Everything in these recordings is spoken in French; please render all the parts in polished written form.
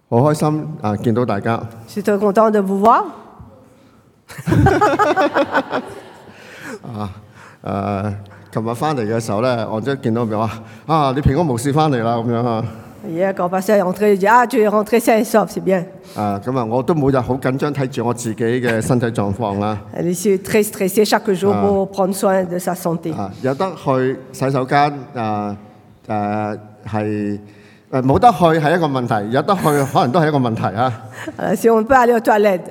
好開心見到大家。 Je suis très content de vous voir. 琴日翻嚟嘅時候咧，我即係見到佢話你平安無事翻嚟啦咁樣啊。 Hier, quand pasteur est rentré, il dit tu es rentré sain et sauf, c'est bien. 咁我都每日好緊張睇住我自己嘅身體狀況啦。 Elle est très stressée chaque jour pour prendre soin de sa santé. 有得去洗手間係冇得去係一個問題，有得去可能都係一個問題啊。 Si on peut aller aux toilettes,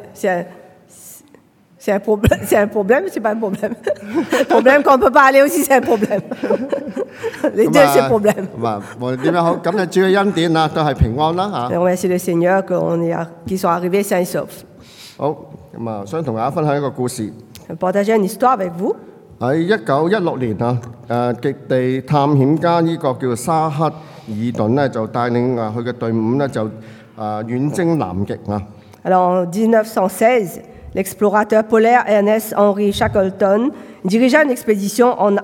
c'est un problème, c'est pas un problème. Le problème qu'on ne peut pas aller aussi, c'est un problème. Les deux, c'est un problème. 無論點樣好，感謝主嘅恩典啦，都係平安啦嚇。 Et on remercie le Seigneur qu'ils sont arrivés sains et saufs. 好，想同大家分享一個故事。 Partager une histoire avec vous. 喺1916年極地探險家呢個叫沙克爾頓咧，就帶領佢嘅隊伍咧就遠征南極啊。 Alors en 1916, l'explorateur polaire Ernest Henry Shackleton dirigea une expédition en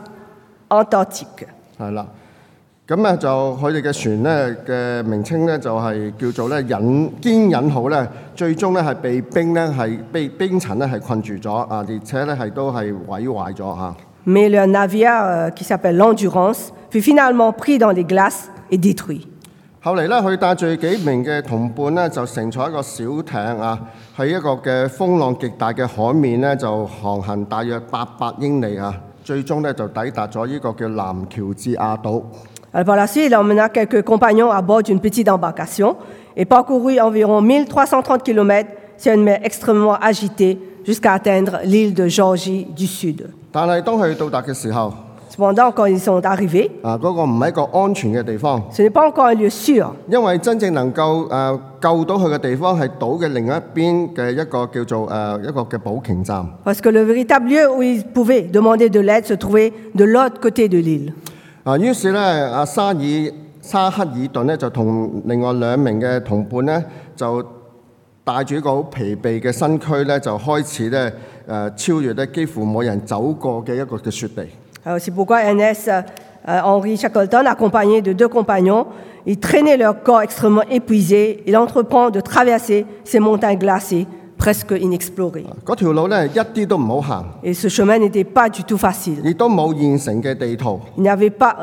Antarctique. 係啦，咁就佢哋嘅船咧嘅名稱咧就係叫做咧堅忍號咧，最終咧係被冰層咧係困住咗而且咧都係毀壞咗嚇。 Mais le navire qui s'appelle l'Endurance fut finalement pris dans les glaces et détruit. 後嚟咧，佢帶住幾名嘅同伴咧，就乘坐一個小艇喺一個嘅風浪極大嘅海面咧，就航行大約800英里最終咧就抵達咗呢個叫南喬治亞島。 Alors par la suite, il emmena quelques compagnons à bord d'une petite embarcation et parcourut environ 1330 km sur une mer extrêmement agitée jusqu'à atteindre l'île de Géorgie du Sud. 但係當佢到達嘅時候， Cependant, quand ils sont arrivés, 嗰個唔係一個安全嘅地方， ce n'est pas encore un lieu sûr. 因為真正能夠救到佢嘅地方係島嘅另一邊嘅一個叫做一個嘅補給站。 Parce que le véritable lieu où ils pouvaient demander de l'aide se trouvait de l'autre côté de l'île. 於是咧，沙克爾頓咧就同另外2名嘅同伴咧，就帶住一個好疲憊嘅身軀咧，就開始咧超越咧幾乎冇人走過嘅一個嘅雪地。 Alors, c'est pourquoi Ernest Henry Shackleton, accompagné de 2 compagnons, ils traînaient leur corps extrêmement épuisé. Il entreprend de traverser ces montagnes glacées presque inexplorées. 嗰條路咧一啲都唔好行， Et ce chemin n'était pas du tout facile. 亦都冇現成嘅地圖， Il n'y avait pas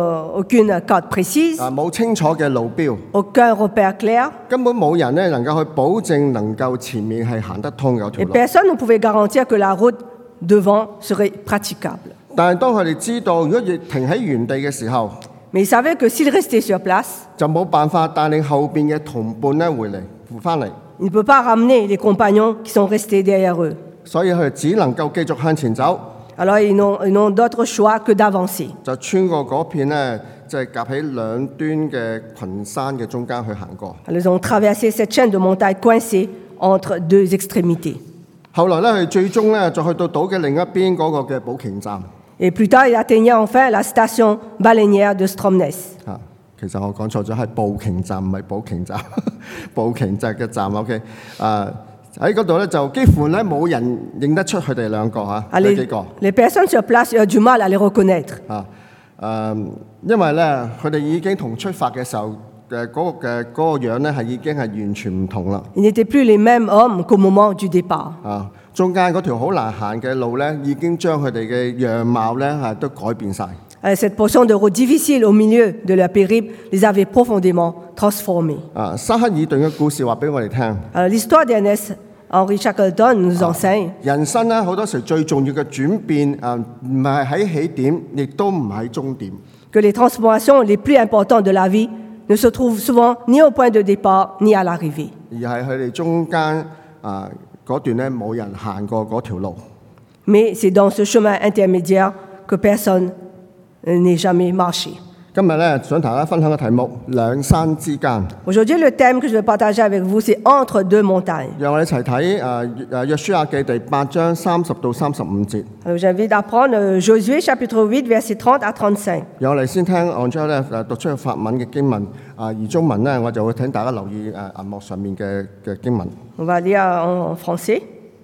aucune carte précise, 冇清楚嘅路標， aucun repère clair, 根本冇人咧能夠去保證能夠前面係行得通有條 et 路。 personne ne pouvait garantir que la route devant serait praticable. 但係當佢哋知道，如果要停喺原地嘅時候， Mais ils savaient que s'ils restaient sur place, 就冇辦法帶領後邊嘅同伴咧翻嚟， ils ne peuvent pas ramener les compagnons qui sont restés derrière eux. 所以佢哋只能夠繼續向前走， Alors ils n'ont d'autre choix que d'avancer. 就穿過嗰片咧，即係夾喺兩端嘅群山嘅中間去行過。 Alors, ils ont traversé cette chaîne de montagnes coincée entre 2 extrémités. 後來咧，佢最終咧就去到島嘅另一邊嗰個嘅補給站。 Et plus tard, ils atteignaient enfin la station baleinière de Stromness. 其實我講錯咗，係補給站，唔係補給站，補給站嘅站。OK， 喺嗰度咧就幾乎咧冇人認得出佢哋兩個呢幾個。 Les personnes sur place ont du mal à les reconnaître. 因為咧佢哋已經同出發嘅時候嗰個樣咧係已經係完全唔同啦。 Ils n'étaient plus les mêmes hommes qu'au moment du départ. 中間嗰條好難行嘅路咧，已經將佢哋嘅樣貌咧都改變晒。 Cette portion de route difficile au milieu de leur périple les avait profondément transformés. 沙克爾頓嘅故事話俾我哋聽。 L'histoire d'Ernest Henry Shackleton nous enseigne. 人生咧好多時最重要嘅轉變唔係喺起點，亦都唔喺終點。 Que les transformations les plus importantes de la vie ne se trouvent souvent ni au point de départ ni à l'arrivée. 而係佢哋中間嗰段咧冇人行過嗰條路。 Mais c'est dans ce chemin intermédiaire que personne n'est jamais marché. 今日咧想同大家分享嘅題目兩山之間。 Aujourd'hui, le thème que je vais partager avec vous, c'est entre 2 montagnes. 讓我哋一齊睇約書亞記第8章30到35節。 Alors, j'invite à prendre Josué chapitre 8, versets 30 à 35. 讓我哋先聽Angel咧讀出法文嘅經文，而中文咧我就會請大家留意銀幕上面嘅經文。 On va lire en français.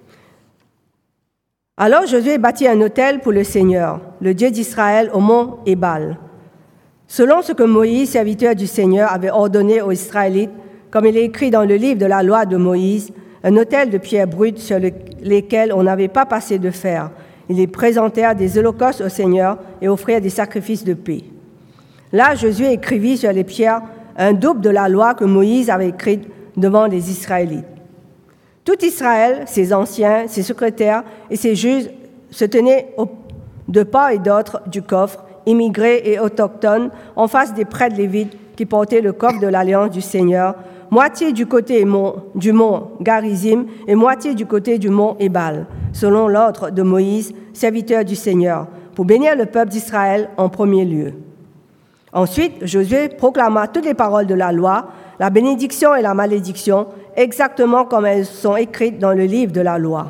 Alors Josué bâtit un autel pour le Seigneur, le Dieu d'Israël, au mont Ébal. Selon ce que Moïse, serviteur du Seigneur, avait ordonné aux Israélites comme il est écrit dans le livre de la loi de Moïse, un autel de pierres brutes sur lesquelles on n'avait pas passé de fer. Ils les présentèrent des holocaustes au Seigneur et offrirent des sacrifices de paix. Là, Josué écrivit sur les pierres un double de la loi que Moïse avait écrite devant les Israélites. Tout Israël, ses anciens, ses secrétaires et ses juges se tenaient de part et d'autre du coffre, immigrés et autochtones, en face des prêtres lévites qui portaient le coffre de l'alliance du Seigneur, moitié du côté du mont Garizim et moitié du côté du mont Ébal, selon l'ordre de Moïse, serviteur du Seigneur, pour bénir le peuple d'Israël en premier lieu. Ensuite, Josué proclama toutes les paroles de la loi, la bénédiction et la malédiction, exactement comme elles sont écrites dans le livre de la loi.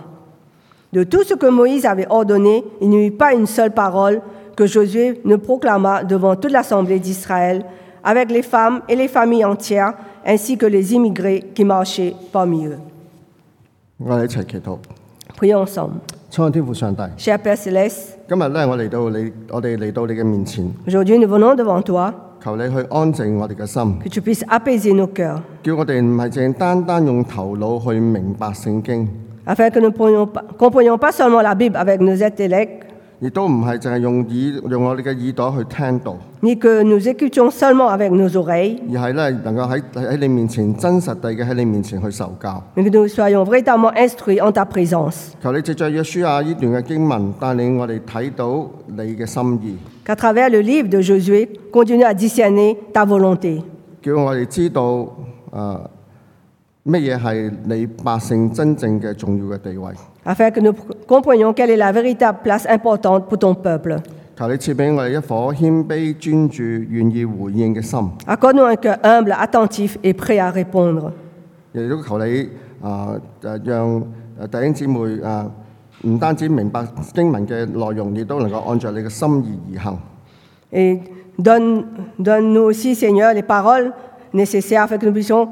De tout ce que Moïse avait ordonné, il n'y eut pas une seule parole que Josué ne proclama devant toute l'assemblée d'Israël, avec les femmes et les familles entières, ainsi que les immigrés qui marchaient parmi eux. 我哋一齊祈禱。 Prions ensemble. 親愛的天父上帝， Cher Père Céleste, 今日咧我哋嚟到你嘅面前， aujourd'hui nous venons devant toi, 求你去安靜我哋嘅心， que tu puisses apaiser nos cœurs, 叫我哋唔係淨單單用頭腦去明白聖經， afin que nous comprenions pas seulement la Bible avec nos intellects, 亦都唔係淨係用我哋嘅耳朵去聽道， ni que nous écoutions seulement avec nos oreilles, 而係咧能夠喺你面前真實地嘅喺你面前去受教。 mais que nous soyons véritablement instruits en ta présence. 求你藉着約書亞呢段嘅經文，帶領我哋睇到你嘅心意， Qu'à travers le livre de Josué, continue à discerner ta volonté, 叫我哋知道乜嘢係你百姓真正嘅重要嘅地位。 afin que nous comprenions quelle est la véritable place importante pour ton peuple. 求你賜俾我哋一顆謙卑專注、願意回應嘅心， Accorde-nous un cœur humble, attentif et prêt à répondre. 亦都求你讓弟兄姊妹唔單止明白經文嘅內容，亦都能夠按照你嘅心意而行。 Et donne-nous aussi, Seigneur, les paroles nécessaires afin que nous puissions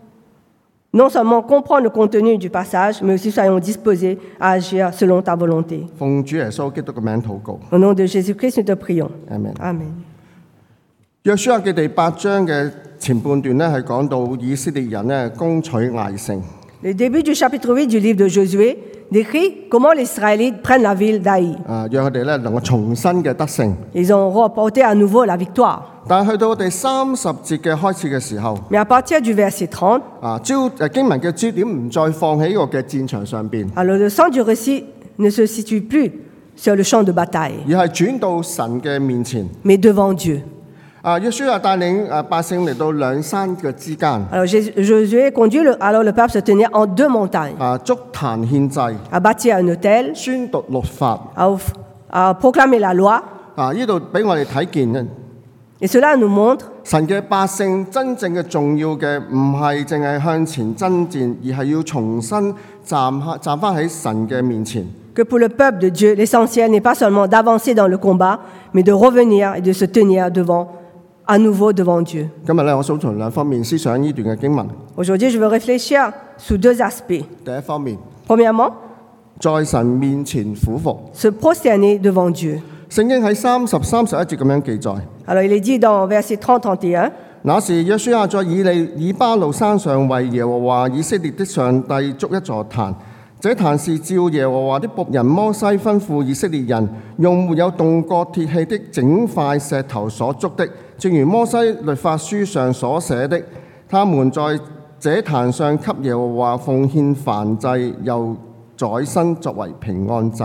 non seulement comprendre le contenu du passage, mais aussi soyons disposés à agir selon ta volonté. 奉主耶穌基督嘅名禱告， Au nom de Jésus-Christ, nous te prions. Amen. Amen. 約書亞記第8章嘅前半段咧，係講到以色列人咧攻取艾城。 Le début du chapitre 8 du livre de Josué décrit comment les Israélites prennent la ville d'Aï. 讓佢哋咧能夠重新嘅得勝。 Ils ont remporté à nouveau la victoire. 但係去到第30節嘅開始嘅時候， Mais à partir du verset 30, 經文嘅焦點唔再放喺呢個嘅戰場上邊， alors le centre du récit ne se situe plus sur le champ de bataille, 而係轉到神嘅面前。 mais devant Dieu. 約書亞帶領百姓嚟到兩山嘅之間， Alors Josué conduit alors le peuple se tenir en deux montagnes, 築壇獻祭， à bâtir un autel, 宣讀律法。 à proclamer la loi. 呢度俾我哋睇見， Et cela nous montre 神嘅百姓真正嘅重要嘅唔係淨係向前爭戰，而係要重新站翻喺神嘅面前。 que pour le peuple de Dieu, l'essentiel n'est pas seulement d'avancer dans le combat, mais de revenir et de se tenir à nouveau devant Dieu. 今日咧，我想從兩方面思想呢段嘅經文。 Aujourd'hui, je veux réfléchir sous deux aspects. 第一方面， Premièrement, 在神面前俯伏。 se prosterner devant Dieu. 聖經喺30、31節咁樣記載。 Alors, il est dit dans verset 30-31, 那時約書亞在以巴路山上為耶和華以色列的上帝築一座壇，這壇是照耶和華的僕人摩西吩咐以色列人用沒有動過鐵器的整塊石頭所築的，正如摩西律法書上所寫的。他們在這壇上給耶和華奉獻燔祭，又宰牲作為平安祭。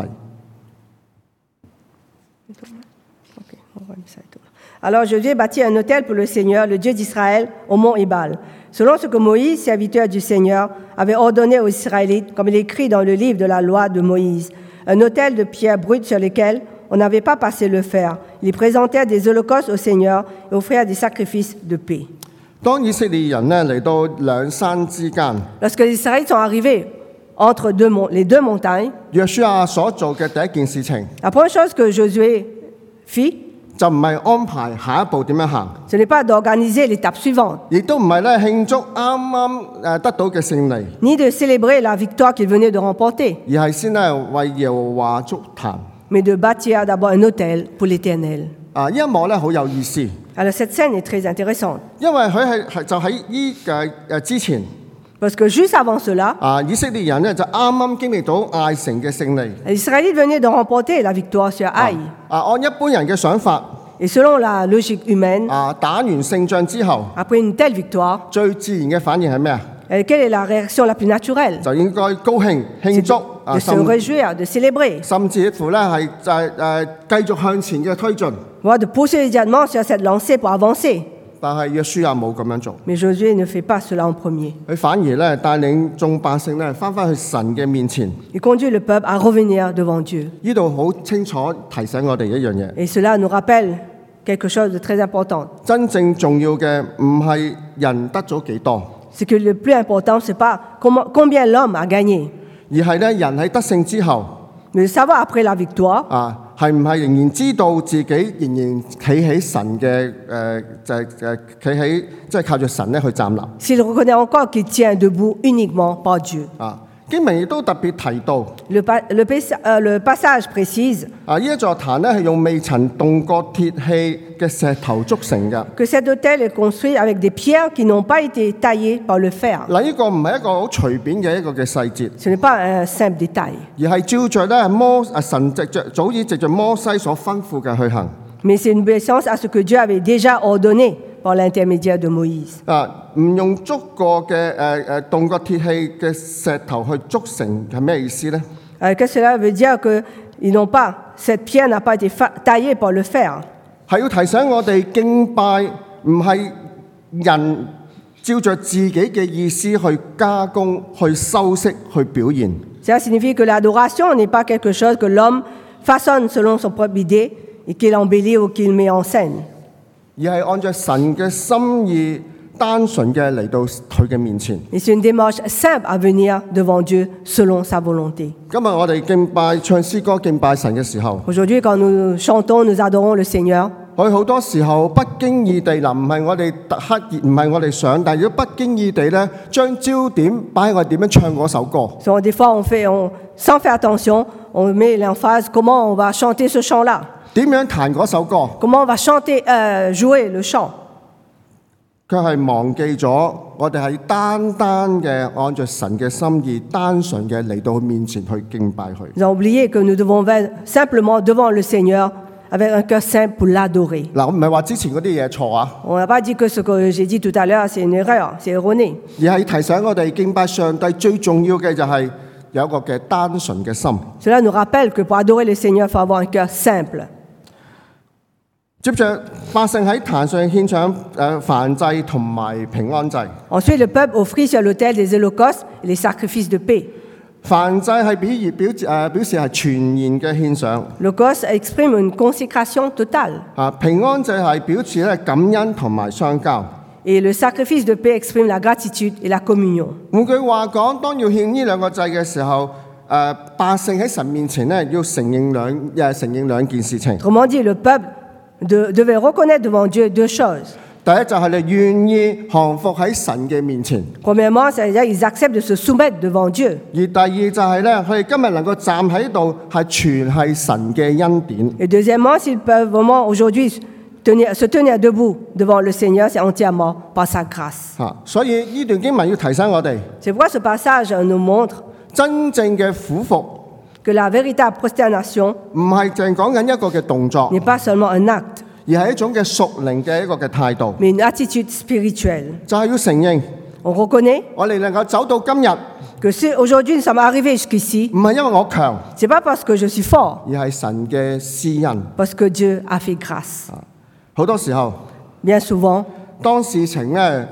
Alors Josué bâtit un autel pour le Seigneur, le Dieu d'Israël, au mont Ébal, selon ce que Moïse, serviteur du Seigneur, avait ordonné aux Israélites, comme il est écrit dans le livre de la loi de Moïse, un autel de pierres brutes sur lesquelles on n'avait pas passé le fer. Ils présentèrent des holocaustes au Seigneur et offrirent des sacrifices de paix. 當以色列人咧嚟到兩山之間， Lorsque les Israélites sont arrivés entre les deux montagnes, 約書亞所做嘅第一件事情， la première chose que Josué fit, 就唔係安排下一步點樣行， ce n'est pas d'organiser l'étape suivante, 亦都唔係咧慶祝啱啱得到嘅勝利， ni de célébrer la victoire qu'il venait de remporter, 而係先咧為耶和華築壇。 mais de bâtir d'abord un autel pour l'Éternel. 呢一幕咧好有意思， Alors cette scène est très intéressante, 因為佢係就喺之前 parce que juste avant cela, 以色列人咧就啱啱經歷到艾城嘅勝利。 les Israélites venaient de remporter la victoire sur Haï. 按一般人嘅想法， Et selon la logique humaine, 打完勝仗之後， après une telle victoire, 最自然嘅反應係咩啊？ quelle est la réaction la plus naturelle? 就應該高興慶祝 De se réjouir, de célébrer, 甚至乎咧係繼續向前嘅推進。 voire de poursuivre immédiatement sur cette lancée pour avancer. 但係約書亞冇咁樣做， Mais Josué ne fait pas cela en premier. 佢反而咧帶領眾百姓咧翻返去神嘅面前。 Il conduit le peuple à revenir devant Dieu. 呢度好清楚提醒我哋一樣嘢， Et cela nous rappelle quelque chose de très important. 真正重要嘅唔係人得咗幾多， C'est que le plus important, ce n'est pas combien l'homme a gagné, 而係咧人喺得勝之後 mais de savoir après la victoire, 係唔係仍然知道自己仍然企喺神嘅企喺即係靠住神咧去站立。 s'il reconnaît encore qu'il tient debout uniquement par Dieu. 經文亦都特別提到 Le passage précise 呢一座壇咧係用未曾動過鐵器嘅石頭築成嘅。 que cet autel est construit avec des pierres qui n'ont pas été taillées par le fer. 嗱，呢個唔係一個好隨便嘅一個嘅細節， Ce n'est pas un simple détail, 而係照着咧神早已藉着摩西所吩咐嘅去行。 mais c'est une obéissance à ce que Dieu avait déjà ordonné par l'intermédiaire de Moïse. 唔用足過嘅動過鐵器嘅石頭去築成係咩意思呢？ Qu'est-ce que cela veut dire que cette pierre n'a pas été taillée par le fer? 係要提醒我哋敬拜唔係人照着自己嘅意思去加工、去修飾、去表現。 Cela signifie que l'adoration n'est pas quelque chose que l'homme façonne selon son propre idée et qu'il embellit ou qu'il met en scène. 而係按照神嘅心意，單純嘅嚟到佢嘅面前。 Et c'est une démarche simple à venir devant Dieu selon sa volonté. 今日我哋敬拜、唱詩歌、敬拜神嘅時候， Aujourd'hui, quand nous chantons, nous adorons le Seigneur. 佢好多時候不經意地唔係我哋刻意，唔係我哋想，但係如果不經意地咧，將焦點擺喺我哋點樣唱嗰首歌。 Souvent, des fois, sans faire attention, on met l'emphase comment on va chanter ce chant-là, 點樣彈嗰首歌， comment on va jouer le chant. 佢係忘記咗我哋係單嘅按照神嘅心意，單純嘅嚟到佢面前去敬拜佢。 Nous avons oublié que nous devons venir simplement devant le Seigneur avec un cœur simple pour l'adorer. 嗱，我唔係話之前嗰啲嘢錯啊， On n'a pas dit que ce que j'ai dit tout à l'heure, c'est une erreur, c'est erroné. 而係提醒我哋敬拜上帝最重要嘅就係有一個嘅單純嘅心。 Cela nous rappelle que pour adorer le Seigneur, il faut avoir un cœur simple. 接着百姓喺壇上獻上燔祭同埋平安祭。 Ensuite, le peuple offrit sur l'autel des holocaustes et les sacrifices de paix. 燔祭係表示係全然嘅獻上。 L'holocauste exprime une consécration totale. 平安祭係表示咧感恩同埋相交。 Et le sacrifice de paix exprime la gratitude et la communion. 換句話講，當要獻呢兩個祭嘅時候，百姓喺神面前咧要承認兩件事情。 Autrement dit, le peuple devait reconnaître devant Dieu deux choses. 第一就係你願意降服喺神嘅面前， Premièrement, c'est-à-dire qu'ils acceptent de se soumettre devant Dieu. 而第二就係咧，佢哋今日能夠站喺度係全係神嘅恩典。 Et deuxièmement, s'ils peuvent vraiment aujourd'hui se tenir debout devant le Seigneur, c'est entièrement par sa grâce. 所以呢段經文要提醒我哋， C'est pourquoi ce passage nous montre 真正嘅俯伏 que la véritable prosternation 唔係淨係講緊一個嘅動作， n'est pas seulement un acte, 而係一種嘅屬靈嘅一個嘅態度， mais une attitude spirituelle. 就係要承認 On reconnaît 我哋能夠走到今日， que si aujourd'hui nous sommes arrivés jusqu'ici, 唔係因為我強， ce n'est pas parce que je suis fort, 而係神嘅施恩。 parce que Dieu a fait grâce. 好多時候， Bien souvent, 當事情咧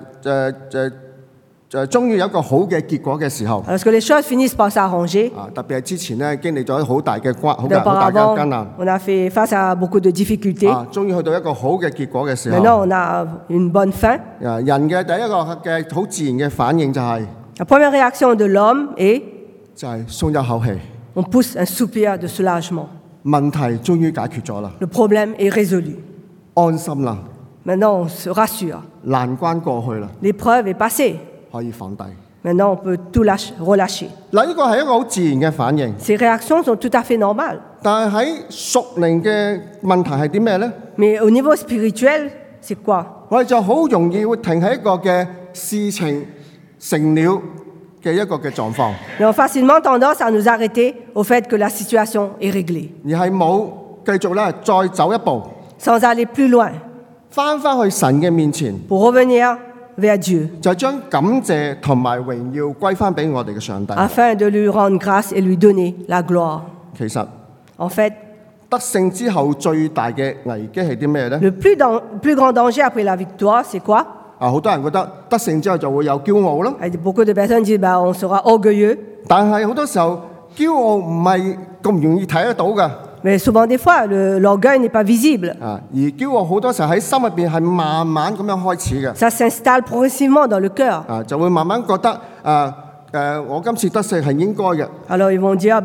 終於有一個好嘅結果嘅時候， lorsque les choses finissent par s'arranger, 特別係之前咧經歷咗好大嘅好大嘅 auparavant, 艱難， on a fait face à beaucoup de difficultés. 終於去到一個好嘅結果嘅時候， Maintenant, on a une bonne fin. 人嘅第一個嘅好自然嘅反應就係 La première réaction de l'homme est 鬆一口氣， on pousse un soupir de soulagement. 問題終於解決咗啦， Le problème est résolu. 安心啦， Maintenant, on se rassure. 難關過去啦， L'épreuve est passée. 可以放低。 Maintenant, on peut tout relâcher. 嗱，呢個係一個好自然嘅反應。 Ces réactions sont tout à fait normales. 但係喺屬靈嘅問題係啲咩呢？ Mais au niveau spirituel, c'est quoi? 我哋就好容易會停喺一個嘅事情成了嘅一個嘅狀況， Nous avons facilement tendance à nous arrêter au fait que la situation est réglée, 而係冇繼續咧再走一步， sans aller plus loin, 翻去神嘅面前， pour revenir vers Dieu, 就將感謝同埋榮耀歸翻俾我哋嘅上帝。 afin de lui rendre grâce et lui donner la gloire. 其實 En fait, 得勝之後最大嘅危機係啲咩呢？ le plus grand danger après la victoire, c'est quoi? 好多人覺得得勝之後就會有驕傲啦， Beaucoup de personnes disent on sera orgueilleux, 但係好多時候驕傲唔係咁容易睇得到㗎。 mais souvent des fois, l'orgueil n'est pas visible. 而驕傲好多時候喺心入邊係慢慢咁樣開始嘅。 Ça s'installe progressivement dans le cœur. 就會慢慢覺得我今次得勝係應該嘅， Alors ils vont dire,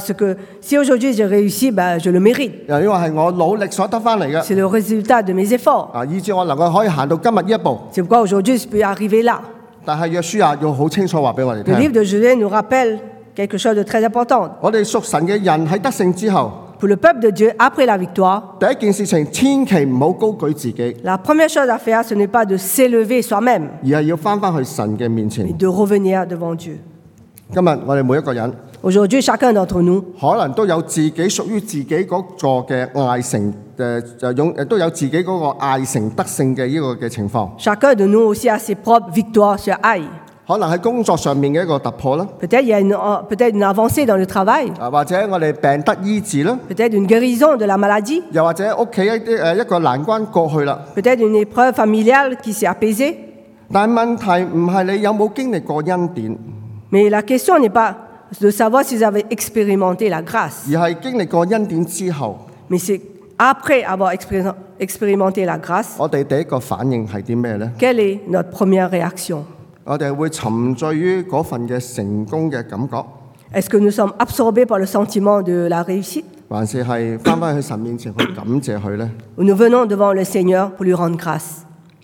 si aujourd'hui j'ai réussi, je le mérite. 因為係我努力所得翻嚟嘅， C'est le résultat de mes efforts. 以至我能夠可以行到今日呢一步。 C'est pourquoi aujourd'hui je peux arriver là. 但係約書亞要好清楚話俾我哋 Le 聽， livre de Josué nous rappelle quelque chose de très important. 我哋屬神嘅人喺得勝之後， Pour le peuple de Dieu, après la victoire, 第一件事情千祈唔好高舉自己， la première chose à faire, ce n'est pas de s'élever soi-même, 而係要翻去神嘅面 mais 前。 de revenir devant Dieu. 今日我哋每一個人 Aujourd'hui, chacun d'entre nous 可能都有自己屬於自己嗰座嘅艾城都有自己嗰個艾城得勝嘅呢個嘅情況。 Chacun de nous aussi a ses propres victoires sur Aïe. 可能喺工作上面嘅一個突破啦， Peut-être il y a peut-être une avancée dans le travail, 或者我哋病得醫治啦， peut-être une guérison de la maladie, 又或者屋企一個難關過去啦。 peut-être une épreuve familiale qui s'est apaisée. 但係問題唔係你有冇經歷過恩典， Mais la question n'est pas de savoir si vous avez expérimenté la grâce, 而係經歷過恩典之後， mais c'est après avoir expérimenté la grâce, 我哋第一個反應係啲咩呢？ quelle est notre première réaction? 我哋會沉醉於嗰份嘅成功嘅感覺， Est-ce que nous sommes absorbés par le sentiment de la réussite 還是係翻去神面前去感謝佢呢？ ou nous venons devant le Seigneur pour lui rendre grâce?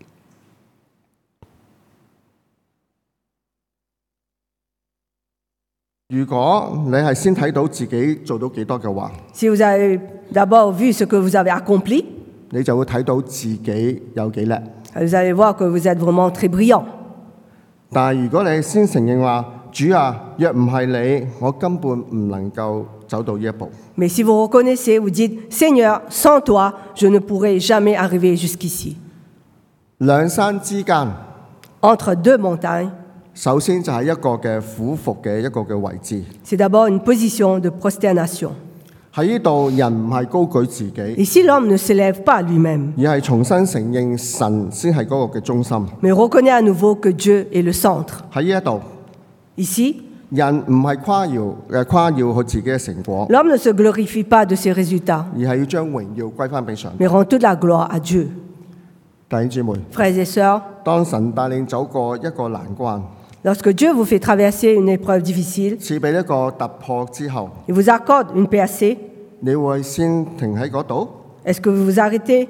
如果你係先睇到自己做到幾多嘅話， Si vous avez d'abord vu ce que vous avez accompli, 你就會睇到自己有幾叻。 vous allez voir que vous êtes vraiment très brillant. 但係如果你先承認話，主啊，若唔係你，我根本唔能夠走到呢一步。 Mais si vous reconnaissez, vous dites, Seigneur, sans toi, je ne pourrai jamais arriver jusqu'ici. 兩山之間， Entre deux montagnes, 首先就係一個嘅俯伏嘅一個嘅位置。 c'est d'abord une position de prosternation. 喺呢度，人唔係高舉自己， Ici, l'homme ne s'élève pas lui-même, 而係重新承認神先係嗰個嘅中心。 mais reconnaît à nouveau que Dieu est le centre. 喺呢一度， Ici, 人唔係誇耀佢自己嘅成果， l'homme ne se glorifie pas de ses résultats, 而係要將榮耀歸翻俾上帝。 mais rend toute la gloire à Dieu. 弟兄姊妹， Frères et sœurs, 當神帶領走過一個難關， lorsque Dieu vous fait traverser une épreuve difficile, 賜俾一個突破之後， il vous accorde une percée, 你會先停喺嗰度， est-ce que vous vous arrêtez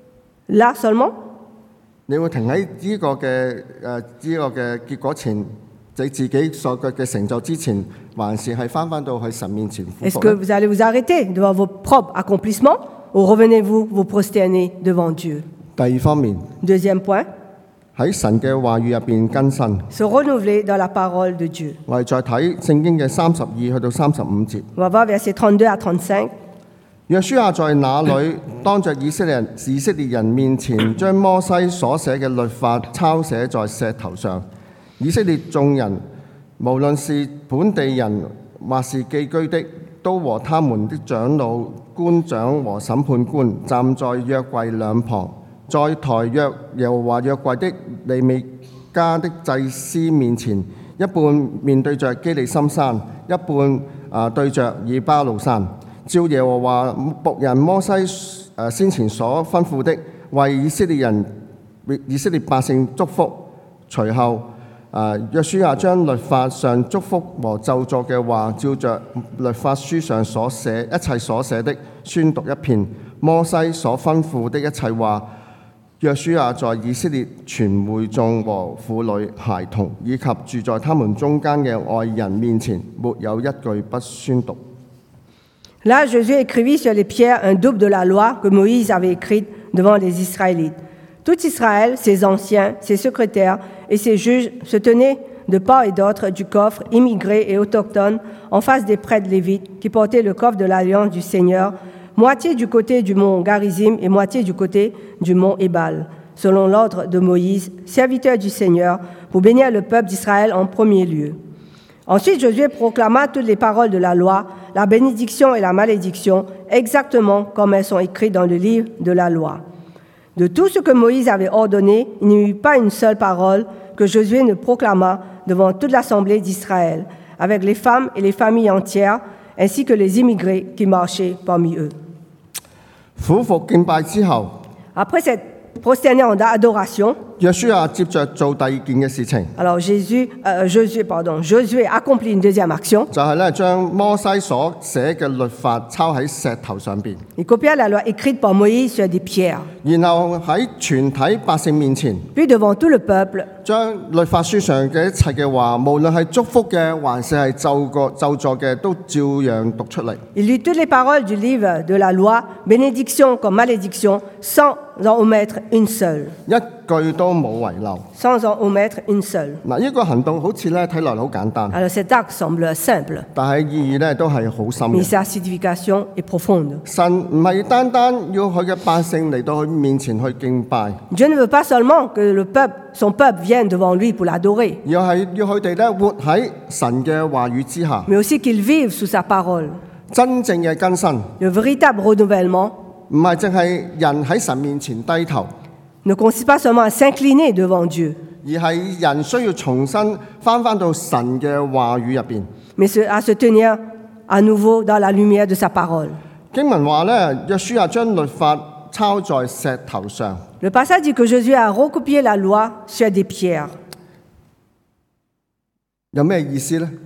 là seulement? 你會停喺呢個嘅結果前，你自己所嘅成就之前，還是係翻到去神面前俯 Est-ce 伏 que 呢？ vous allez vous arrêter devant vos propres accomplissements ou revenez-vous vous prosterner devant Dieu? 第二方面， Deuxième point, 喺神嘅話語入邊更新。 se renouveler dans la parole de Dieu. 我哋再睇聖經嘅32去到35節。 On va voir versets 32 à 35. 約書亞在那裏，當着以色列人面前，將摩西所寫嘅律法抄寫在石頭上。以色列眾人，無論是本地人或是寄居的，都和他們的長老、官長和審判官站在約櫃兩旁，在抬耶和華約櫃的利未家的祭司面前，一半面對着基利心山，一半對着以巴路山。照耶和華僕人摩西先前所吩咐的，為以色列百姓祝福。隨後約書亞將律法上祝福和咒詛嘅話，照着律法書上一切所寫的宣讀一遍。摩西所吩咐的一切話， 約書亞在以色列全會眾和婦女、孩童以及住在他們中間嘅外人面前，沒有一句不宣讀。 Là, Josué écrivit sur les pierres un double de la loi que Moïse avait écrite devant les Israélites. Tout Israël, ses anciens, ses secrétaires et ses juges se tenaient de part et d'autre du coffre, immigrés et autochtones, en face des prêtres lévites qui portaient le coffre de l'alliance du Seigneur, moitié du côté du mont Garizim et moitié du côté du mont Ébal, selon l'ordre de Moïse, serviteur du Seigneur, pour bénir le peuple d'Israël en premier lieu. Ensuite, Josué proclama toutes les paroles de la loi, la bénédiction et la malédiction, exactement comme elles sont écrites dans le livre de la loi. De tout ce que Moïse avait ordonné, il n'y eut pas une seule parole que Josué ne proclama devant toute l'assemblée d'Israël, avec les femmes et les familles entières, ainsi que les immigrés qui marchaient parmi eux. 俯伏敬拜之後， Après cette prosternée en adoration, 約書亞接着做第二件嘅事情， alors Josué accomplit une deuxième action. 就係咧將摩西所寫嘅律法抄喺石頭上邊， Il copia la loi écrite par Moïse sur des pierres. 然後喺全體百姓面前， Puis devant tout le peuple, 將律法書上嘅一切嘅話，無論係祝福嘅還是係咒詛嘅，都照樣讀出嚟。 il lut toutes les paroles du livre de la loi, bénédiction comme malédiction, sans en omettre une seule. 一句都冇遺漏。 Sans en omettre une seule. 嗱，呢個行動好似咧睇落好簡單， Alors cet acte semble simple, 但係意義咧都係好深 mais 嘅。 sa signification est profonde. 神唔係單單要佢嘅百姓嚟到佢面前去敬拜， Dieu ne veut pas seulement que son peuple vienne devant lui pour l'adorer, 而係要佢哋咧活喺神嘅話語之下， mais aussi qu'il vive sous sa parole. 真正嘅更新， Le véritable renouvellement 唔係淨係人喺神面前低頭， ne consiste pas seulement à s'incliner devant Dieu, 而係人需要重新翻到神嘅話語入邊。 mais à se tenir à nouveau dans la lumière de sa parole. 經文話咧，約書亞將律法抄在石頭上， Le passage dit que Josué a recopié la loi sur des pierres. 有咩意思呢？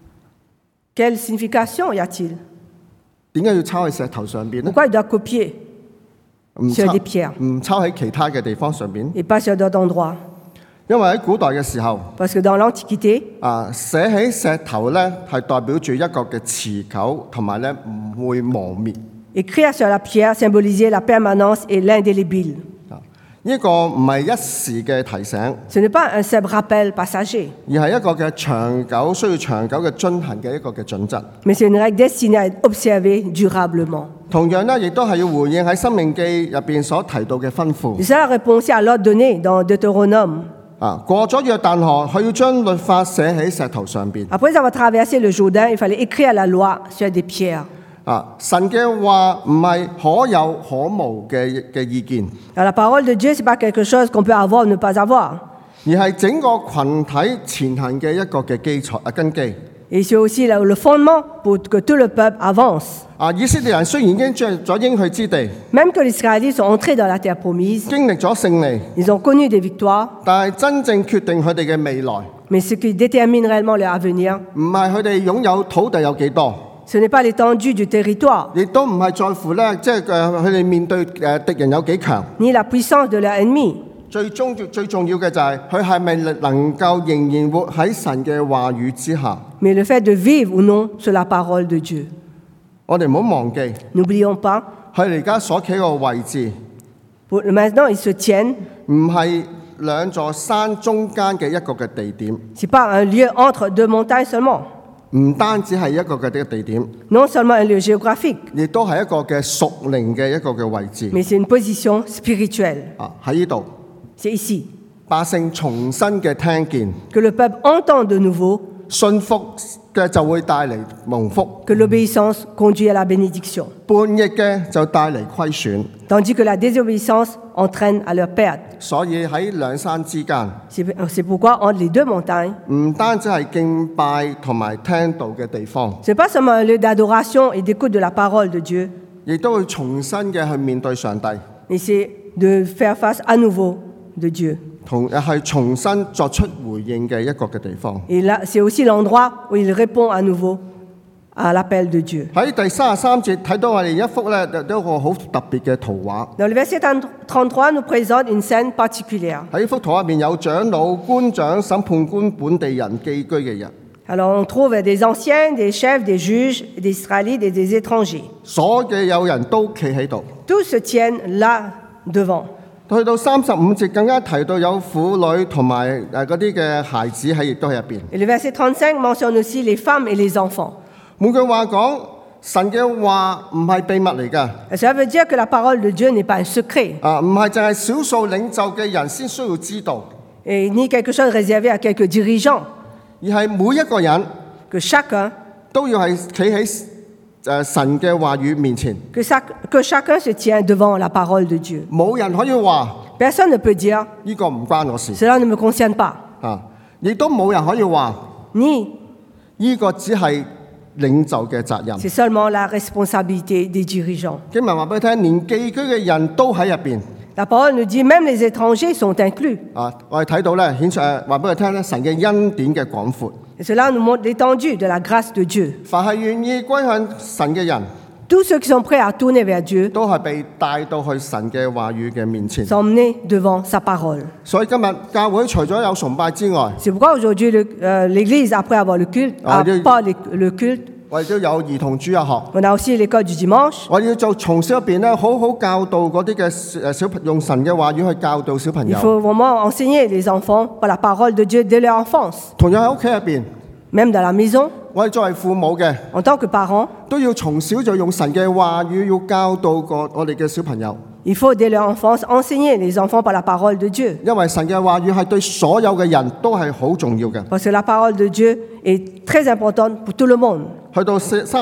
Quelle signification y a-t-il? 點解要抄喺石頭上邊呢？ Pourquoi il doit copier 唔 sur 抄 des pierres 唔抄喺其他嘅地方上邊？ et pas sur d'autres endroits? 因為喺古代嘅時候， Parce que dans l'Antiquité, 寫喺石頭咧係代表住一個嘅持久，同埋咧唔會磨滅。 écrire sur la pierre symbolisait la permanence et l'indélébile. 呢個唔係一時嘅提醒， Ce n'est pas un simple rappel passager, 而係一個嘅長久需要長久嘅遵行嘅一個嘅準則。 mais c'est une règle destinée à être observée durablement. 同樣咧，亦都係要回應喺《申命記》入邊所提到嘅吩咐。 Et cela répond aussi à l'ordre donné dans Deutéronome. 過咗約旦河，佢要將律法寫喺石頭上邊。 Après avoir traversé le Jourdain, il fallait écrire la loi sur des pierres. 神嘅話唔係可有可無嘅意見， Alors, la parole de Dieu, ce n'est pas quelque chose qu'on peut avoir ou ne pas avoir. 而係整個群體前行嘅一個嘅基礎根基。 Et c'est aussi le fondement pour que tout le peuple avance. 以色列人雖然已經進入咗應許之地， Même que les Israélites sont entrés dans la terre promise, 經歷咗勝利， ils ont connu des victoires, 但係真正決定佢哋嘅未來， mais ce qui détermine réellement leur avenir, 唔係佢哋擁有土地有幾多， ce n'est pas l'étendue du territoire, 亦都唔係在乎咧，即係佢哋面對敵人有幾強。 ni la puissance de leur ennemi. 最重要嘅就係佢係咪能夠仍然活喺神嘅話語之下？ Mais le fait de vivre ou non sur la parole de Dieu. 我哋唔好忘記， N'oublions pas, 佢哋而家所企個位置， maintenant ils se tiennent, 唔係兩座山中間嘅一個嘅地點， ce n'est pas un lieu entre deux montagnes seulement, 唔單止係一個嘅地點， non seulement un lieu géographique, 亦都係一個嘅屬靈嘅一個嘅位置。 mais c'est une position spirituelle. 喺呢度， C'est ici 百姓重新嘅聽見， que le peuple entend de nouveau 信服嘅就會帶嚟蒙福， que l'obéissance conduit à la bénédiction, 叛逆嘅就帶嚟虧損。 tandis que la désobéissance entraîne à leur perte. 所以喺兩山之間， C'est pourquoi entre les deux montagnes, 唔單止係敬拜同埋聽道嘅地方， ce n'est pas seulement un lieu d'adoration et d'écoute de la parole de Dieu, 亦都會重新嘅去面對上帝， mais c'est de faire face à nouveau de Dieu. 係重新作出回應嘅一個嘅地方。 Et là, c'est aussi l'endroit où il répond à nouveau à l'appel de Dieu. 喺第33節睇到我哋一幅咧，有一個好特別嘅圖畫。 Dans le verset 33 nous présente une scène particulière. 喺呢幅圖入面有長老、官長、審判官、本地人、寄居嘅人， Alors on trouve des anciens, des chefs, des juges, des Israélites et des étrangers. 所有人都企喺度。 Tous se tiennent là devant. 去到35節更加提到有婦女同埋嗰啲嘅孩子亦都喺入邊。 Et le verset 35 mentionne aussi les femmes et les enfants. 換句話講，神嘅話唔係秘密嚟㗎。 Cela veut dire que la parole de Dieu n'est pas un secret, 唔係淨係少數領袖嘅人先需要知道， et ni quelque chose réservé à quelques dirigeants, 而係每一個人 que chacun, 都要係企喺神嘅話語面前。 que chacun se tient devant la parole de Dieu. 冇人可以話 Personne ne peut dire, 呢個唔關我事 cela ne me concerne pas, 亦都冇人可以話 ni 呢個只係領袖嘅責任。 c'est seulement la responsabilité des dirigeants. 經文話俾你聽，連寄居嘅人都喺入邊。 La parole nous dit même les étrangers sont inclus. 我哋睇到咧，顯出話俾佢聽咧，神嘅恩典嘅廣闊。 Et cela nous montre l'étendue de la grâce de Dieu. 凡係願意歸向神嘅人， Tous ceux qui sont prêts à tourner vers Dieu 都係被帶到去神嘅話語嘅面前。 sont menés devant sa parole. 所以今日教會除咗有崇拜之外， C'est pourquoi aujourd'hui l'Église, après avoir le culte, pas le culte, 我哋都有兒童主日學。 on a aussi l'école du dimanche. 我哋要做從小入邊咧，好好教導嗰啲嘅小朋友，用神嘅話語去教導小朋 Il 友。 faut vraiment enseigner les enfants par la parole de Dieu dès leur enfance. 同樣喺屋企入邊， Même dans la maison, 我哋作為父母嘅， en tant que parents, 都要從小就用神嘅話語，要教導我哋嘅小朋友。 il faut dès leur enfance enseigner les enfants par la parole de Dieu. 因為神嘅話語係對所有嘅人都係好重要嘅。 Parce que la parole de Dieu est très importante pour tout le monde. 去到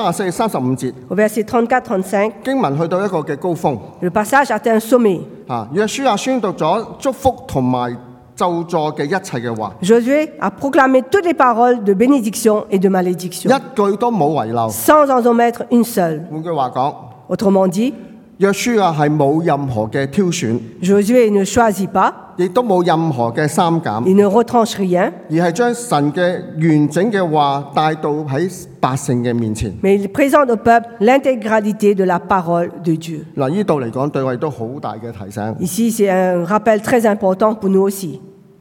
34、35節， Au verset 34-35, 經文去到一個嘅高峰。 le passage atteint un sommet. 約書亞宣讀咗祝福同埋咒詛嘅一切嘅話， Josué a proclamé toutes les paroles de bénédiction et de malédiction, 一句都冇遺漏。 sans en omettre une seule. 換句話講， Autrement dit, 約書亞係冇任何嘅挑選， Josué ne choisit pas, 亦都冇任何嘅刪減， il ne retranche rien, 而係將神嘅完整嘅話帶到喺百姓嘅面前。 mais il présente au peuple l'intégralité de la parole de Dieu. 嗱，呢度嚟講對我哋都好大嘅提醒。 Ici, c'est un rappel très important pour nous aussi.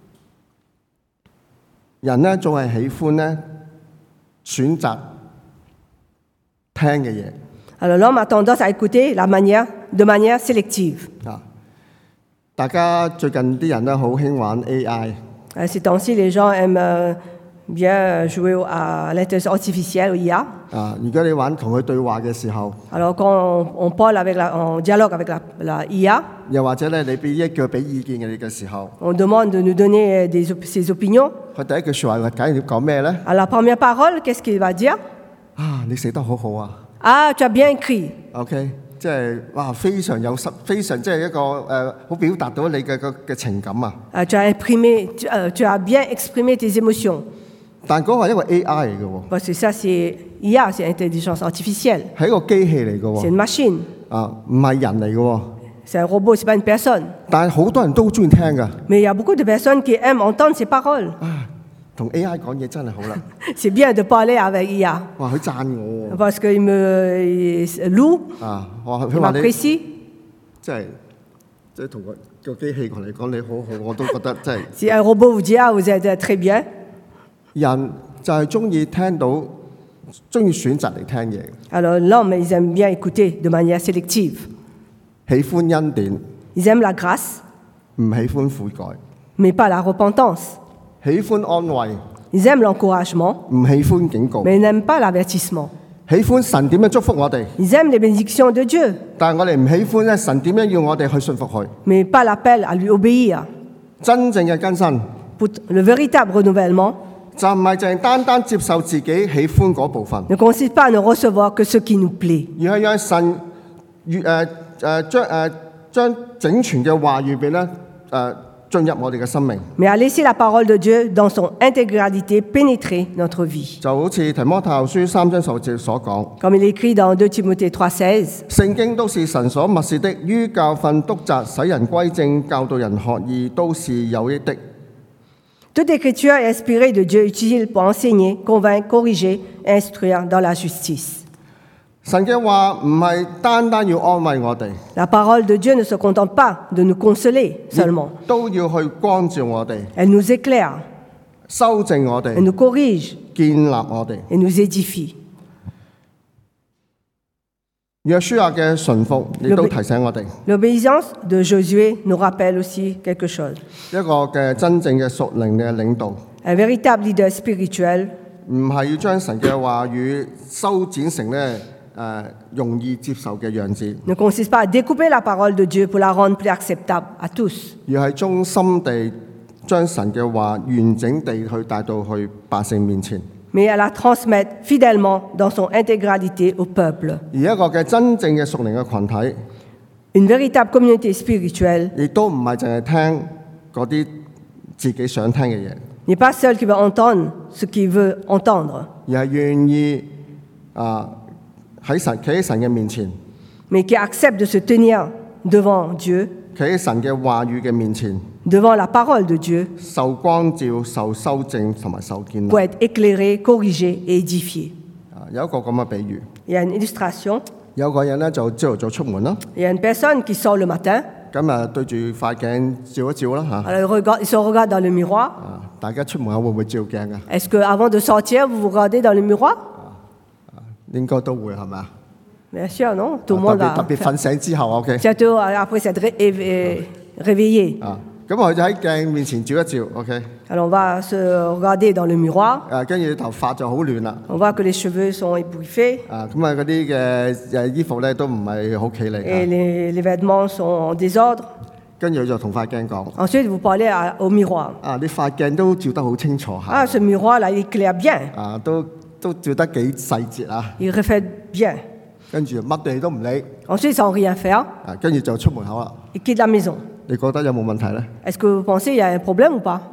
人呢，總係喜歡呢選擇聽嘅嘢。 Alors l'homme a tendance à écouter de manière sélective. 大家最近啲人咧好興玩 AI。 Ces temps-ci, les gens aiment bien jouer à l'intelligence artificielle, au IA. 如果你玩同佢對話嘅時候， Alors quand on parle on dialogue avec la IA, 又或者咧你俾意見嘅你嘅時候， on demande de nous donner ses opinions. 佢第一句説話假如要講咩咧？ À la première parole, qu'est-ce qu'il va dire? 你寫得好好啊 Ah, tu as bien écrit. ！OK， 即係非常有非常即係一個好表達到你嘅情感啊！ Tu as bien exprimé tes émotions. 但嗰個係一個 AI 嚟嘅喎， Parce que ça, c'est IA, c'est intelligence artificielle. 係一個機器嚟嘅 C'est 喎， une machine. 唔係人嚟嘅喎。 C'est un robot, c'est pas une personne. 但係好多人都好中意聽㗎。 Mais il y a beaucoup de personnes qui aiment entendre ces paroles. 同 AI 講嘢真係好啦！ C'est bien de parler avec IA. 哇，佢讚我 Parce qu'il me loue, 佢 il 話你 m'apprécie. 即係同個機器嚟講你好好，我都覺得真係。 Si un robot vous dit, ah, vous êtes très bien, 人就係中意聽到，中意選擇嚟聽嘢， alors l'homme, ils aiment bien écouter de manière sélective. 喜歡恩典， Ils aiment la grâce, 唔喜歡悔改； mais pas la repentance. 喜歡安慰， Ils aiment l'encouragement, 唔喜歡警告； mais ils n'aiment pas l'avertissement. 喜歡神點樣祝福我哋， Ils aiment les bénédictions de Dieu, 但係我哋唔喜歡咧神點樣要我哋去信服佢。 mais pas l'appel à lui obéir. 真正嘅更新 Pour le véritable renouvellement 就唔係淨係單單接受自己喜歡嗰部分， ne consiste pas à ne recevoir que ce qui nous plaît, 而係讓神將整全嘅話語俾咧進入我哋嘅生命。 mais à laisser la parole de Dieu dans son intégralité pénétrer notre vie. 就好似提摩太後書3章10節所講。 Comme il est écrit dans 2 Timothée 3,16, 聖經都是神所默示的，於教訓、督責、使人歸正、教導人學義，都是有益的。 toute écriture est inspirée de Dieu, utile pour enseigner, convaincre, corriger et instruire dans la justice. 神嘅話唔係單單要安慰我哋， La parole de Dieu ne se contente pas de nous consoler seulement. 都要去光照我哋， Elle nous éclaire, 修正我 elle 哋， nous corrige 建立我哋。 et nous édifie. 約書亞嘅順服亦都提醒我哋， L'obéissance de Josué nous rappelle aussi quelque chose. 一個嘅真正嘅屬靈嘅領導， Un véritable leader spirituel 唔係要將神嘅話語修剪成容易接受嘅樣子， ne consiste pas à découper la parole de Dieu pour la rendre plus acceptable à tous, 而係忠心地將神嘅話完整地去帶到去百姓面前。 mais à la transmettre fidèlement dans son intégralité au peuple. 而一個嘅真正嘅屬靈嘅群體， Une véritable communauté spirituelle 亦都唔係淨係聽嗰啲自己想聽嘅嘢， n'est pas seul qui veut entendre ce qu'il veut entendre, 而係願意企喺神嘅面前， mais qui accepte de se tenir devant Dieu, 企喺神嘅話語嘅面前， devant la parole de Dieu, 受光照、受修正同埋受建立。 pour être éclairé, corrigé et édifié. 有一個咁嘅比喻， Il y a une illustration. 有個人咧就朝頭早出門啦， Il y a une personne qui sort le matin, 咁對住塊鏡照一照啦嚇。 alors il se regarde dans le miroir. 大家出門口會唔會照鏡啊？ Est-ce qu'avant de sortir, vous vous regardez dans le miroir? 應該都會係咪啊？ Bien sûr, non? Tout le monde 特 va 別 faire. 瞓醒之後，OK。 Surtout après s'être réveillé. 咁我就喺鏡面前照一照，OK。 Alors on va se regarder dans le miroir. 跟住頭髮就好亂啦。 On voit que les cheveux sont ébouriffés 嗰啲嘅衣服咧都唔係好企理。 et les vêtements sont en désordre. 跟住佢就同塊鏡講： Ensuite, vous parlez au miroir. 你塊鏡都照得好清楚嚇。 Ah, ce miroir-là, il éclaire bien. 都照得幾細節啊。 Il reflète bien. 跟住乜嘢都唔理， Ensuite, sans rien faire, 跟住就出門口啦。 il quitte la maison. 你覺得有冇問題咧？ Est-ce que vous pensez qu'il y a un problème ou pas?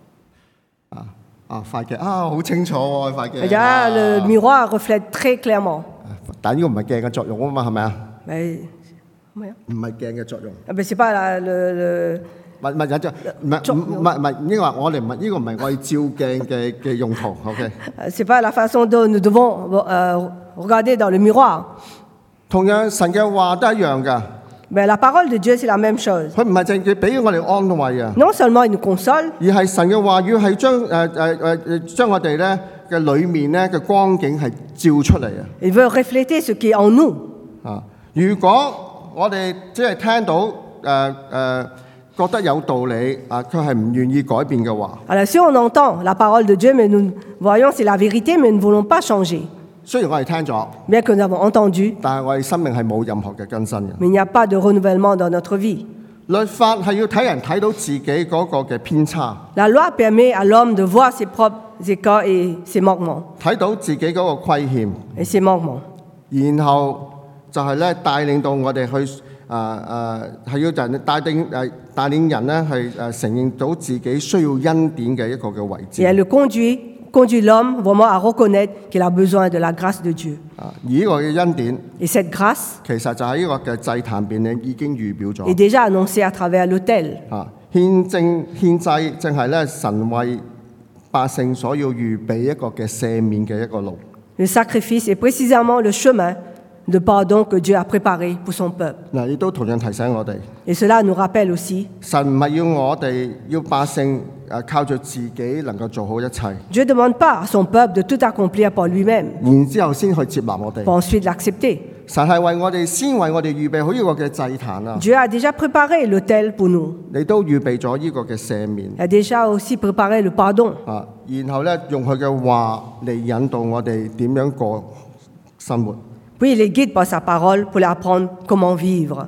塊鏡好清楚喎，塊鏡。 Ah, le miroir reflète très clairement. 但呢個唔係鏡嘅作用啊嘛，係咪啊？ Mais, 唔係鏡嘅作用。 ah ben, c'est pas le 唔係有隻唔係應該話我哋唔係呢個唔係我哋照鏡嘅用途，OK。 c'est pas la façon dont nous devons regarder dans le miroir. 同樣神嘅話都一樣㗎， Mais la parole de Dieu, c'est la même chose. 佢唔係淨係俾我哋安慰啊， Non seulement il nous console, 而係神嘅話語係將我哋咧嘅裏面咧嘅光景係照出嚟啊！ il veut refléter ce qui est en nous. 如果我哋只係聽到覺得有道理佢係唔願意改變嘅話， Alors si on entend la parole de Dieu, mais nous voyons c'est la vérité, mais nous ne voulons pas changer. 雖然我哋聽咗， Bien que nous avons entendu, 但係我哋生命係冇任何嘅更新嘅。 mais il n'y a pas de renouvellement dans notre vie. 律法係要睇人睇到自己嗰個嘅偏差， La loi permet à l'homme de voir ses propres écarts et ses manquements. 睇到自己嗰個虧欠， Et ses manquements. 然後就係咧帶領到我哋去係要人帶領人咧係承認到自己需要恩典嘅一個嘅位 Et 置。 elle conduit l'homme vraiment à reconnaître qu'il a besoin de la grâce de Dieu. 而呢個嘅恩典 Et cette grâce 其實就喺呢個嘅祭壇邊咧已經預表 est 咗。 déjà annoncée à travers l'autel. 獻祭正係咧神為百姓所要預備一個嘅赦免嘅一個路。 Le sacrifice est précisément le chemin de pardon que Dieu a préparé pour son peuple. 嗱，亦都同樣提醒我哋， Et cela nous rappelle aussi, 神唔係要我哋要百姓靠著自己能夠做好一切， Dieu ne demande pas à son peuple de tout accomplir par lui-même, 然之後先去接納我哋。 pour ensuite l'accepter. 神係為我哋先為我哋預備好呢個嘅祭壇啊！ Dieu a déjà préparé l'autel pour nous. 你都預備咗呢個嘅赦免 Il a déjà aussi préparé le pardon. 然後咧用佢嘅話嚟引導我哋點樣過生活。 Puis il les guide par sa parole pour leur apprendre comment vivre.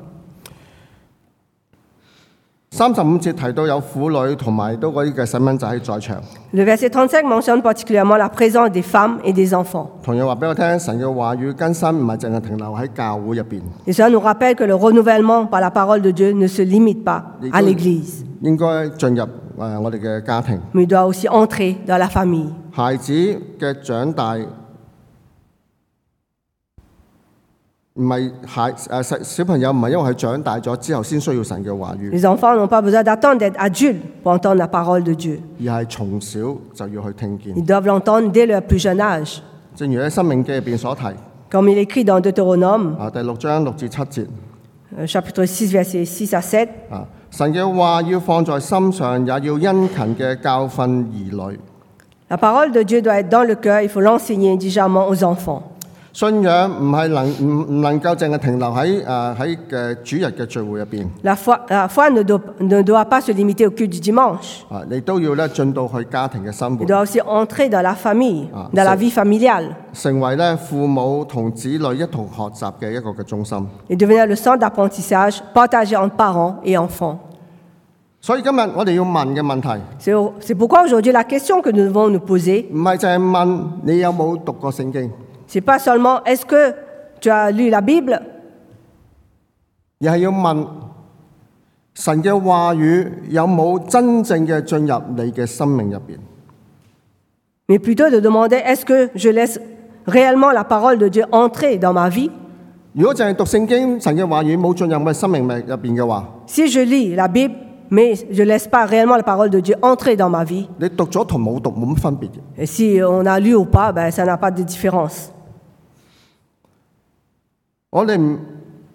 35節提到有婦女同埋都嗰啲嘅細蚊仔在場， Le verset 35 mentionne particulièrement la présence des femmes et des enfants. 同樣話俾我聽，神嘅話語更新唔係淨係停留喺教會入邊， Et cela nous rappelle que le renouvellement par la parole de Dieu ne se limite pas à l'Église, 應該進入我哋嘅家庭。 mais il doit aussi entrer dans la famille. 孩子嘅長大唔係小朋友唔係因為佢長大咗之後先需要神嘅話語， Les enfants n'ont pas besoin d'attendre d'être adultes pour entendre la parole de Dieu. 而係從小就要去聽見。 Ils doivent l'entendre dès leur plus jeune âge. 正如喺《申命記》入邊所提， comme il est écrit dans Deutéronome, 第6章6至7節， chapitre 6, versets 6 à 7. 神嘅話要放在心上，也要殷勤嘅教訓兒女。 La parole de Dieu doit être dans le cœur, il faut l'enseigner diligemment aux enfants. 信仰唔能夠淨係停留喺主日嘅聚會入邊， La foi ne doit pas se limiter au culte du dimanche. 你都要咧進到去家庭嘅生活 Il，doit aussi entrer dans la famille, dans la vie familiale, 成為咧父母同子女一同學習嘅一個嘅中心。 et devenir le centre d'apprentissage partagé entre parents et enfants. 所以今日我哋要問嘅問題， C'est pourquoi aujourd'hui la question que nous devons nous poser, 唔係淨係問你有冇讀過聖經， c'est pas seulement est-ce que tu as lu la Bible, 而係要問神嘅話語有冇真正嘅進入你嘅生命入邊。 mais plutôt de demander est-ce que je laisse réellement la parole de Dieu entrer dans ma vie. 如果淨係讀聖經，神嘅話語冇進入我嘅生命入邊嘅話， Si je lis la Bible, mais je ne laisse pas réellement la parole de Dieu entrer dans ma vie, 你讀咗同冇讀冇乜分別嘅。 et si on a lu ou pas, ben, ça n'a pas de différence. 我哋唔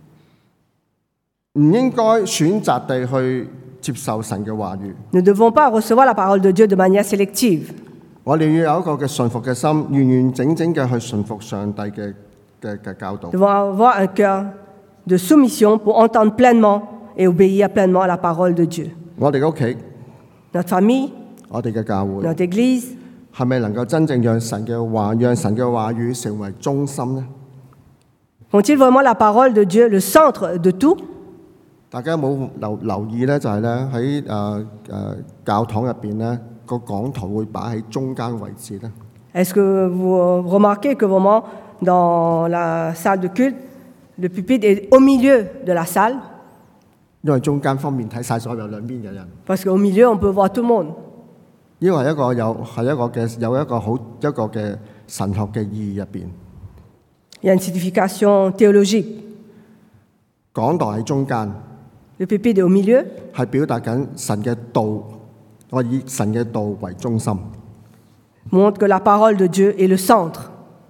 應該選擇地去接受神嘅話語， Nous ne devons pas recevoir la parole de Dieu de manière sélective. 我哋要有一個嘅順服嘅心，完完整整嘅去順服上帝嘅教導 Nous。devons avoir un cœur de soumission pour entendre pleinement et obéir pleinement à la parole de Dieu. 我哋嘅屋企， Notre famille, 我哋嘅教會， notre Église, 係咪能夠真正讓神嘅話語成為中心呢？ font-ils vraiment la parole de Dieu le centre de tout? 大家有冇留意咧？就係咧喺教堂入邊咧，個講台會擺喺中間位置咧。 Est-ce que vous remarquez que vraiment dans la salle de culte, le pupitre est au milieu de la salle? 因為中間方面睇晒所有兩邊嘅人。 Parce qu'au milieu, on peut voir tout le monde. 呢個係有一個嘅神學嘅意義入邊。 Il y a une signification théologique. 講台喺中間， Le pupitre est au milieu, 係表達緊神嘅道，我以神嘅道為中心。 montre que la parole de Dieu est le centre.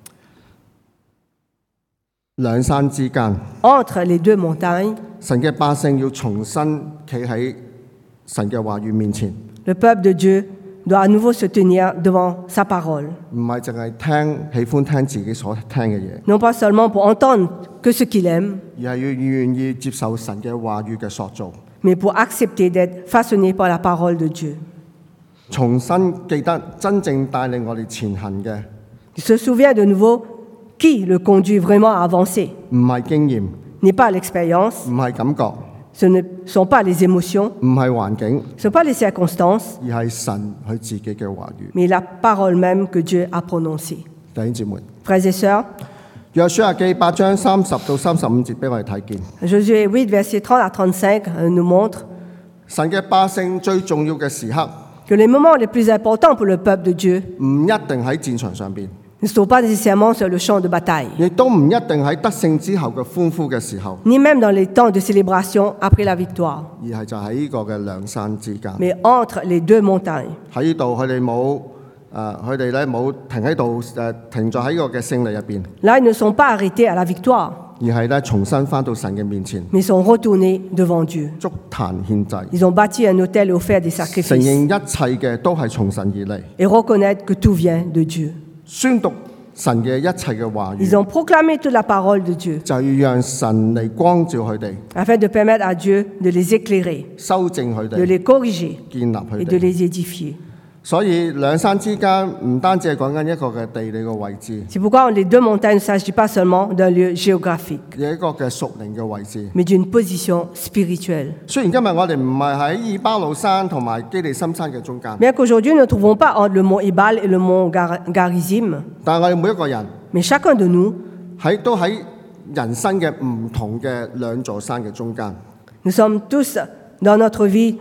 兩山之間， Entre les deux montagnes, 神嘅百姓要重新企喺神嘅話語面前， le peuple de Dieu doit à nouveau se tenir devant sa parole. 唔係淨係喜歡聽自己所聽嘅嘢， Non pas seulement pour entendre que ce qu'il aime, 而係要願意接受神嘅話語嘅塑造， mais pour accepter d'être façonné par la parole de Dieu. 重新記得真正帶領我哋前行嘅， Il se souvient de nouveau qui le conduit vraiment à avancer. 唔係經驗， N'est pas l'expérience, 唔係感覺， ce ne sont pas les émotions, 唔係環境， ce ne sont pas les circonstances, 而係神佢自己嘅話語。 mais la parole même que Dieu a prononcée. 弟兄姊妹， Frères et sœurs, 約書亞記8章30到35節俾我哋睇見， Josué 8, versets 30 à 35 nous montre 神嘅百姓最重要嘅時刻， que les moments les plus importants pour le peuple de Dieu 唔一定喺戰場上邊， ne sont pas nécessairement sur le champ de bataille, 亦都唔一定喺得勝之後嘅歡呼嘅時候， ni même dans les temps de célébration après la victoire, 而係就喺呢個嘅兩山之間。 mais entre les deux montagnes. 喺呢度佢哋冇停喺度停咗喺呢個嘅勝利入邊， Là, ils ne sont pas arrêtés à la victoire, 而係咧重新翻到神嘅面前， mais sont retournés devant Dieu. 築壇獻祭， Ils ont bâti un autel et offert des 承 sacrifices 認一切嘅都係從神而嚟， et reconnaître que tout vient de Dieu. 宣讀神嘅一切嘅話 Ils 語， ont proclamé toute la parole de Dieu 就要讓神嚟光照佢哋， afin de permettre à Dieu de les éclairer, 修正佢 de 哋， les corriger 建立佢 et de 哋。 les édifier. 所以兩山之間唔單止係講緊一個嘅地理嘅位置， C'est pourquoi les deux montagnes ne s'agit pas seulement d'un lieu géographique, 有一個嘅屬靈嘅位置。 mais d'une position spirituelle. 雖然今日我哋唔係喺以巴路山同埋基利心山嘅中間， Bien qu'aujourd'hui nous ne trouvons pas entre le mont Ebal et le mont Garizim, 但係我哋每一個人 mais chacun de nous, 都喺人生嘅唔同嘅兩座山嘅中間。 nous sommes tous dans notre vie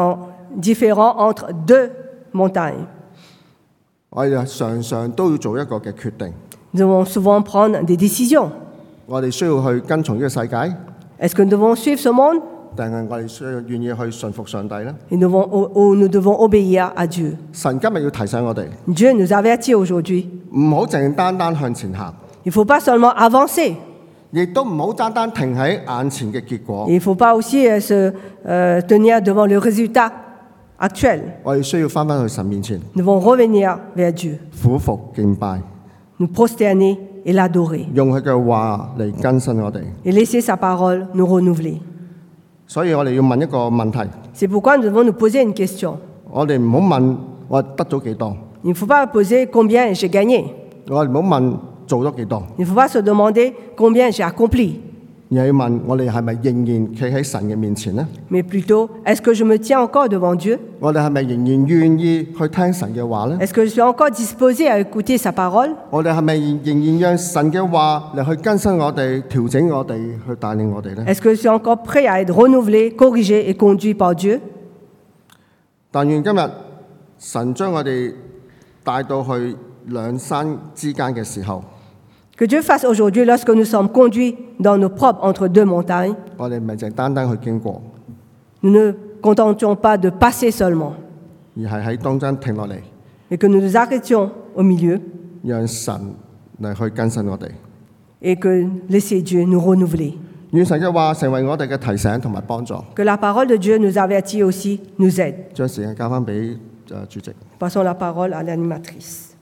différents entre deux montagnes. 我哋常常都要做一個嘅決定， Nous devons souvent prendre des décisions. 我哋需要去跟從呢個世界， Est-ce que nous devons suivre ce monde 定係我哋需要願意去順服上帝呢？ et ou nous devons obéir à Dieu? 神今日要提醒我哋， Dieu nous avertit aujourd'hui 唔好淨單單向前行， Il ne faut pas seulement avancer. 亦都唔好單單停喺眼前嘅結果。 Il ne faut pas aussi se tenir devant le résultat actuel. 我哋需要翻返去神面前， Nous devons revenir vers Dieu, 俯伏敬拜， nous prosterner et l'adorer, 用佢嘅話嚟更新我哋。 et laisser sa parole nous renouveler. 所以我哋要問一個問題， C'est pourquoi nous devons nous poser une question. 我哋唔好問我得咗幾多， Il ne faut pas poser combien j'ai gagné. 我哋唔好問做咗幾多， Il ne faut pas se demander combien j'ai accompli, 而係要問我哋係咪仍然企喺神嘅面前呢？ mais plutôt est-ce que je me tiens encore devant Dieu? 我哋係咪仍然願意去聽神嘅話呢？ Est-ce que je suis encore disposé à écouter sa parole? 我哋係咪仍然讓神嘅話嚟去更新我哋、調整我哋、去帶領我哋呢？ Est-ce que je suis encore prêt à être renouvelé, corrigé et conduit par Dieu? 但願今日神將我哋帶到去兩山之間嘅時候， Que Dieu fasse aujourd'hui, lorsque nous sommes conduits dans nos propres entre deux montagnes, 我哋唔係淨單單去經過， nous ne contentions pas de passer seulement, 而係喺當中停落嚟， mais que nous nous arrêtions au milieu 讓神嚟去更新我哋。 et que laisser Dieu nous renouveler. 願神嘅話成為我哋嘅提醒同埋幫助。 Que la parole de Dieu nous avertit aussi, nous aide. 將時間交翻俾主席。 Passons la parole à l'animatrice.